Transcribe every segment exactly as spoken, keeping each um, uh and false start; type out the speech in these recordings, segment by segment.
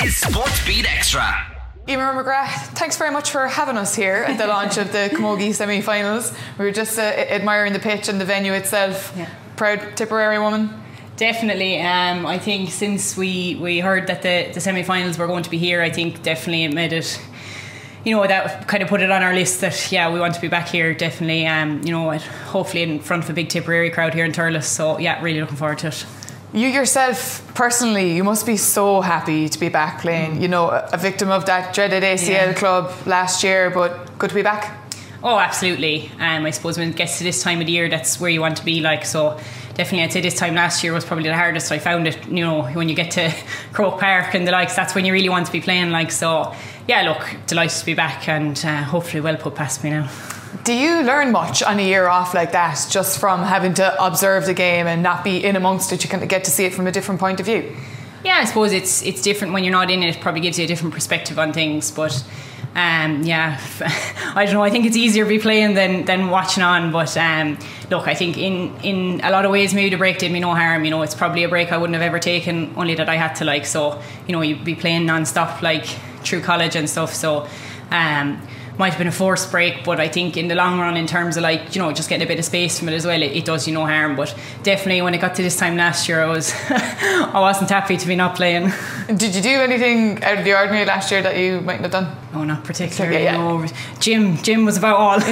is Sportsbeat Extra. Emer McGrath, thanks very much for having us here at the launch of the Camogie semi-finals. We were just uh, admiring the pitch and the venue itself. Yeah. Proud Tipperary woman? Definitely. Um, I think since we, we heard that the, the semi-finals were going to be here, I think definitely it made it, you know, that kind of put it on our list that, yeah, we want to be back here, definitely. Um, you know, hopefully in front of a big Tipperary crowd here in Thurles. So, yeah, really looking forward to it. You yourself, personally, you must be so happy to be back playing. Mm. You know, a victim of that dreaded A C L yeah. club last year, but good to be back. Oh, absolutely. Um, I suppose when it gets to this time of the year, that's where you want to be. Like, so definitely, I'd say this time last year was probably the hardest. I found it. You know, when you get to Croke Park and the likes, that's when you really want to be playing. Like, so yeah, look, delighted to be back, and uh, hopefully, well put past me now. Do you learn much on a year off like that, just from having to observe the game and not be in amongst it? You can get to see it from a different point of view. Yeah, I suppose it's it's different when you're not in it. It probably gives you a different perspective on things. But um, yeah, I don't know. I think it's easier to be playing than than watching on. But um, look, I think in in a lot of ways, maybe the break did me no harm. You know, it's probably a break I wouldn't have ever taken, only that I had to. Like, so you know, you'd be playing non-stop like through college and stuff. So. Um, might have been a forced break, but I think in the long run, in terms of like, you know, just getting a bit of space from it as well, it, it does you no harm. But definitely when it got to this time last year, I was I wasn't happy to be not playing. Did you do anything out of the ordinary last year that you mightn't have done? Oh, not particularly. Okay, yeah. No. Gym, gym was about all.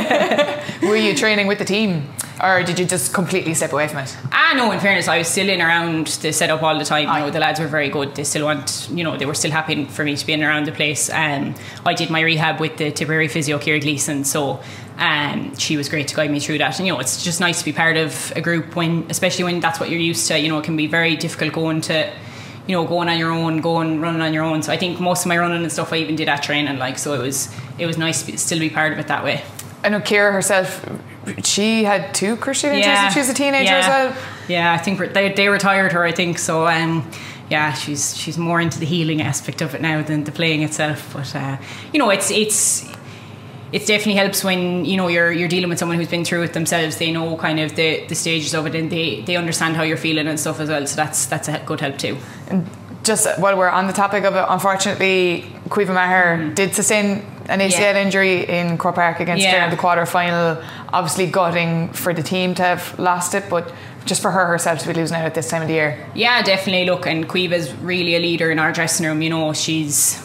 Were you training with the team, or did you just completely step away from it? Ah, no, in fairness, I was still in around the setup all the time. You know, the lads were very good. They still want, you know, they were still happy for me to be in and around the place. Um, I did my rehab with the Tipperary physio, Ciara Gleeson, so um, she was great to guide me through that. And, you know, it's just nice to be part of a group when, especially when that's what you're used to. You know, it can be very difficult going to, you know, going on your own, going running on your own. So I think most of my running and stuff I even did at training, like, so it was it was nice to be, still be part of it that way. I know Ciara herself, she had two cruciate injuries yeah. when she was a teenager yeah. as well. Yeah, I think they they retired her, I think. So um, yeah, she's she's more into the healing aspect of it now than the playing itself. But uh, you know, it's it's it definitely helps when, you know, you're you're dealing with someone who's been through it themselves. They know kind of the, the stages of it, and they, they understand how you're feeling and stuff as well. So that's that's a good help too. And just while we're on the topic of it, unfortunately, Caoimhe Maher mm. did sustain an A C L yeah. injury in Croke Park against yeah. Clare in the quarter final. Obviously gutting for the team to have lost it, but just for her herself to be losing out at this time of the year. Yeah, definitely. Look, and Caoimhe's really a leader in our dressing room. You know, she's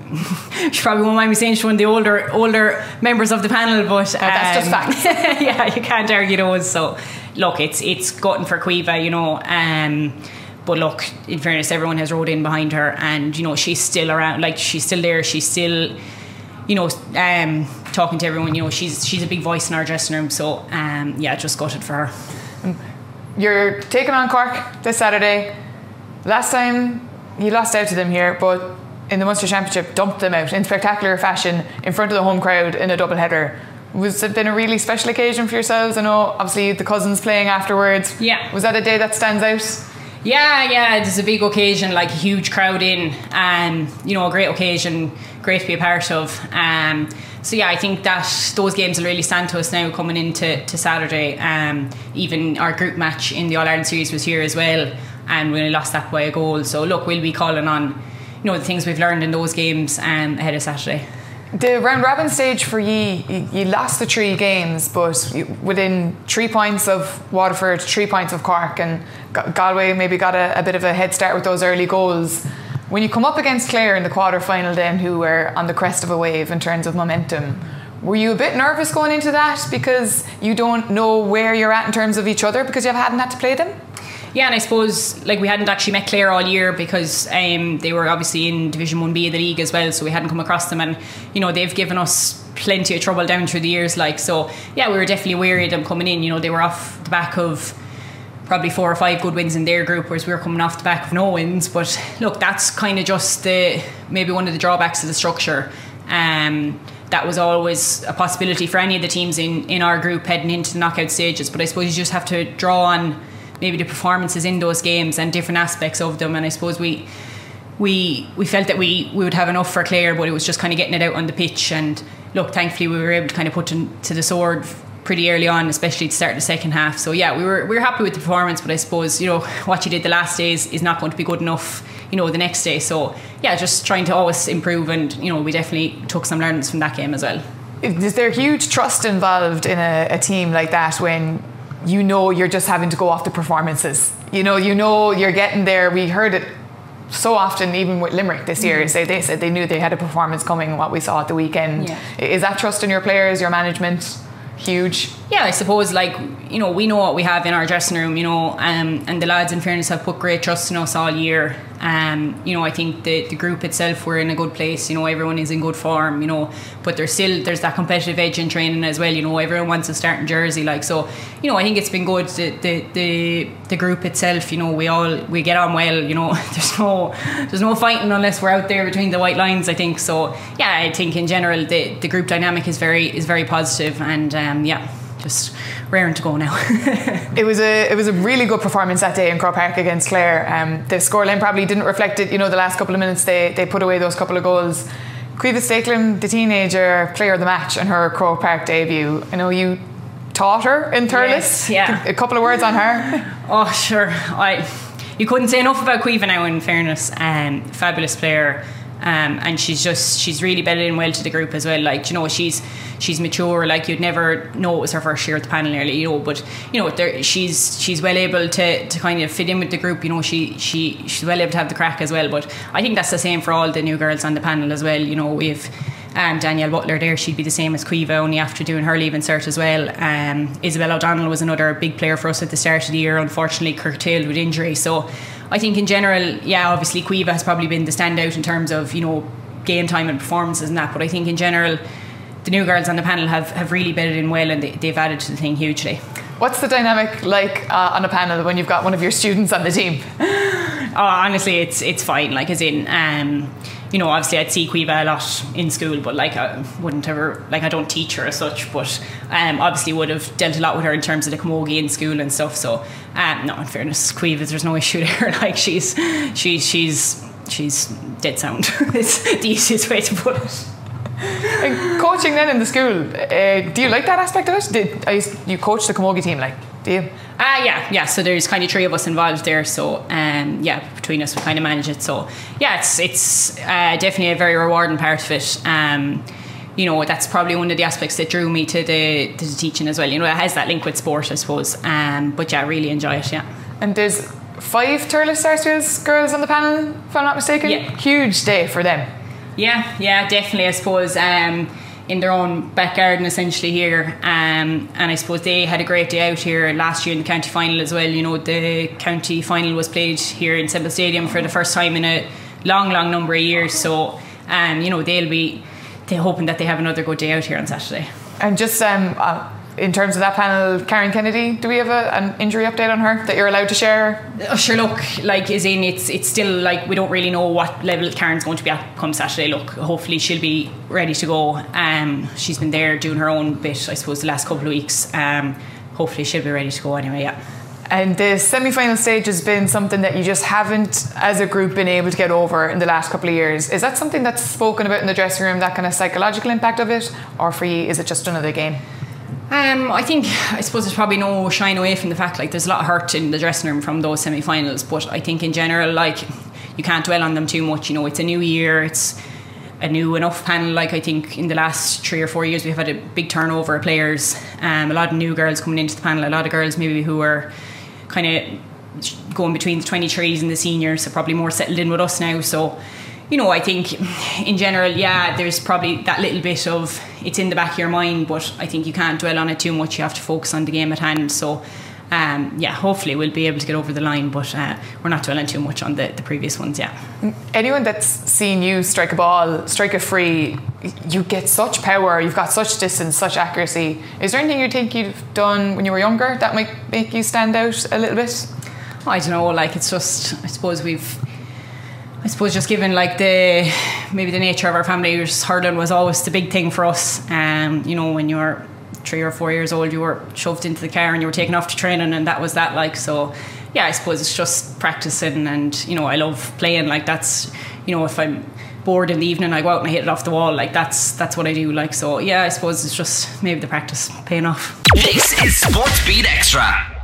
she probably won't mind me saying she's one of the older older members of the panel, but oh, that's um, just facts. Yeah, you can't argue those. So look, it's it's gutting for Caoimhe, you know. Um, But look, in fairness, everyone has rode in behind her, and you know, she's still around. Like, she's still there. She's still, you know, um, talking to everyone. You know, she's she's a big voice in our dressing room. So um, yeah, just gutted for her. You're taking on Cork this Saturday. Last time you lost out to them here, but in the Munster Championship, dumped them out in spectacular fashion in front of the home crowd in a double header. Was it been a really special occasion for yourselves? I know, obviously, the cousins playing afterwards. Yeah. Was that a day that stands out? Yeah, yeah, it's a big occasion, like a huge crowd in, and um, you know, a great occasion, great to be a part of. Um, so yeah, I think that those games will really stand to us now coming into to Saturday. Um, even our group match in the All Ireland series was here as well, and we only lost that by a goal. So look, we'll be calling on, you know, the things we've learned in those games um, ahead of Saturday. The round robin stage for you, you lost the three games, but within three points of Waterford, three points of Cork, and Galway maybe got a, a bit of a head start with those early goals. When you come up against Clare in the quarter final, then, who were on the crest of a wave in terms of momentum, were you a bit nervous going into that because you don't know where you're at in terms of each other because you hadn't had to play them? Yeah, and I suppose like we hadn't actually met Clare all year because um, they were obviously in Division one B of the league as well, so we hadn't come across them, and you know, they've given us plenty of trouble down through the years, like, so yeah, we were definitely wary of them coming in. You know, they were off the back of probably four or five good wins in their group, whereas we were coming off the back of no wins. But look, that's kind of just the maybe one of the drawbacks of the structure. Um, that was always a possibility for any of the teams in, in our group heading into the knockout stages, but I suppose you just have to draw on maybe the performances in those games and different aspects of them. And I suppose we we we felt that we, we would have enough for Clare, but it was just kind of getting it out on the pitch. And look, thankfully we were able to kind of put to, to the sword pretty early on, especially to start the second half. So yeah, we were we were happy with the performance, but I suppose, you know, what you did the last days is not going to be good enough, you know, the next day. So yeah, just trying to always improve, and you know, we definitely took some learnings from that game as well. Is there huge trust involved in a, a team like that when you know you're just having to go off the performances? You know, you know you're getting there. We heard it so often, even with Limerick this year. Mm. They, they said they knew they had a performance coming, what we saw at the weekend. Yeah. Is that trust in your players, your management, huge? Yeah, I suppose, like, you know, we know what we have in our dressing room, you know, um, and the lads, in fairness, have put great trust in us all year. Um, you know, I think the, the group itself, we're in a good place, you know, everyone is in good form, you know, but there's still, there's that competitive edge in training as well, you know, everyone wants a starting jersey, like, so, you know, I think it's been good, the the the, the group itself, you know, we all, we get on well, you know, there's no there's no fighting unless we're out there between the white lines, I think, so, yeah, I think in general, the, the group dynamic is very, is very positive, and um, yeah, just raring to go now. It was a it was a really good performance that day in Croke Park against Clare. Um, the scoreline probably didn't reflect it. You know, the last couple of minutes they they put away those couple of goals. Caoimhe Steicklin, the teenager, player of the match in her Croke Park debut. I know you taught her in Thurles. Yes, yeah. A couple of words on her. Oh, sure. I you couldn't say enough about Caoimhe now, in fairness. Um, fabulous player. Um, and she's just she's really bedded in well to the group as well. Like, you know, she's she's mature. Like, you'd never know it was her first year at the panel nearly, you know. But you know, there, she's she's well able to, to kind of fit in with the group. You know, she she she's well able to have the crack as well. But I think that's the same for all the new girls on the panel as well. You know, we've um, Danielle Butler there. She'd be the same as Caoimhe, only after doing her leaving cert as well. Um, Isabel O'Donnell was another big player for us at the start of the year. Unfortunately, curtailed with injury. So I think in general, yeah, obviously Caoimhe has probably been the standout in terms of, you know, game time and performances and that, but I think in general the new girls on the panel have, have really bedded in well, and they, they've added to the thing hugely. What's the dynamic like uh, on a panel when you've got one of your students on the team? Oh, honestly, it's it's fine. Like, as in, um, you know, obviously I'd see Caoimhe a lot in school, but like I wouldn't ever, like I don't teach her as such, but um, obviously would have dealt a lot with her in terms of the camogie in school and stuff. So um, no, in fairness, Caoimhe, there's no issue there. Like, she's she's she's she's dead sound. It's the easiest way to put it. And coaching then in the school, uh, do you like that aspect of it? Did I used, you coach the camogie team, like, do you? Ah, uh, yeah, yeah. So there's kind of three of us involved there. So, um, yeah, between us we kind of manage it. So, yeah, it's it's uh, definitely a very rewarding part of it. Um, you know, that's probably one of the aspects that drew me to the to the teaching as well. You know, it has that link with sport, I suppose. Um, but yeah, I really enjoy it. Yeah. And there's five Thurles Sarsfields girls on the panel, if I'm not mistaken. Yeah. Huge day for them. Yeah, yeah, definitely. I suppose um, in their own back garden essentially here, um, and I suppose they had a great day out here last year in the county final as well. You know, the county final was played here in Semple Stadium for the first time in a long, long number of years. So, um, you know, they'll be they're hoping that they have another good day out here on Saturday. And just um, uh, in terms of that panel, Karen Kennedy, do we have a, an injury update on her that you're allowed to share? Oh, sure, look, like, as in, it's it's still like we don't really know what level Karen's going to be at come Saturday. Look, hopefully she'll be ready to go. Um, she's been there doing her own bit, I suppose, the last couple of weeks. Um, hopefully she'll be ready to go anyway, yeah. And the semi-final stage has been something that you just haven't, as a group, been able to get over in the last couple of years. Is that something that's spoken about in the dressing room, that kind of psychological impact of it? Or for you, is it just another game? Um, I think, I suppose there's probably no shying away from the fact, like, there's a lot of hurt in the dressing room from those semi-finals, but I think in general, like, you can't dwell on them too much. You know, it's a new year, it's a new enough panel. Like, I think in the last three or four years we've had a big turnover of players, um, a lot of new girls coming into the panel, a lot of girls maybe who are kind of going between the twenty-threes and the seniors, so probably more settled in with us now. So, you know, I think in general, yeah, there's probably that little bit of it's in the back of your mind, but I think you can't dwell on it too much. You have to focus on the game at hand. So, um, yeah, hopefully we'll be able to get over the line, but uh, we're not dwelling too much on the, the previous ones, yeah. Anyone that's seen you strike a ball, strike it free, you get such power, you've got such distance, such accuracy. Is there anything you think you've done when you were younger that might make you stand out a little bit? I don't know, like, it's just, I suppose we've I suppose just given like the maybe the nature of our family, just hurling was always the big thing for us. Um, you know, when you were three or four years old, you were shoved into the car and you were taken off to training, and that was that. Like, so yeah, I suppose it's just practicing, and you know, I love playing. Like, that's, you know, if I'm bored in the evening, I go out and I hit it off the wall. Like that's that's what I do. Like so, yeah, I suppose it's just maybe the practice paying off. This is Sports Beat Extra.